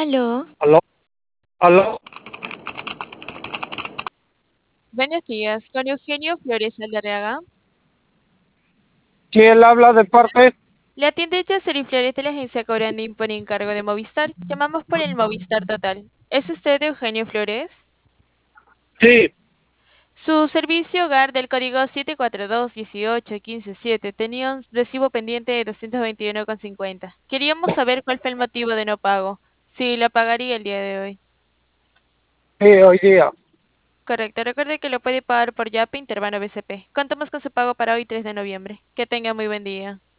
Aló, Aló, aló, buenos días, con Eugenio Flores Aldarriaga. ¿quién habla de parte? Le atiende Jocelyn Flores de la agencia Corandín por encargo de Movistar. Llamamos por el Movistar Total. ¿Es usted Eugenio Flores? Sí, Su servicio hogar del código 742-18-157 tenía un recibo pendiente de 221,50. Queríamos saber cuál fue el motivo de no pago. Si la pagaría el día de hoy. sí, hoy día. Correcto, recuerde que lo puede pagar por Yape Interbanco BCP. Contamos con su pago para hoy 3 de noviembre. Que tenga muy buen día.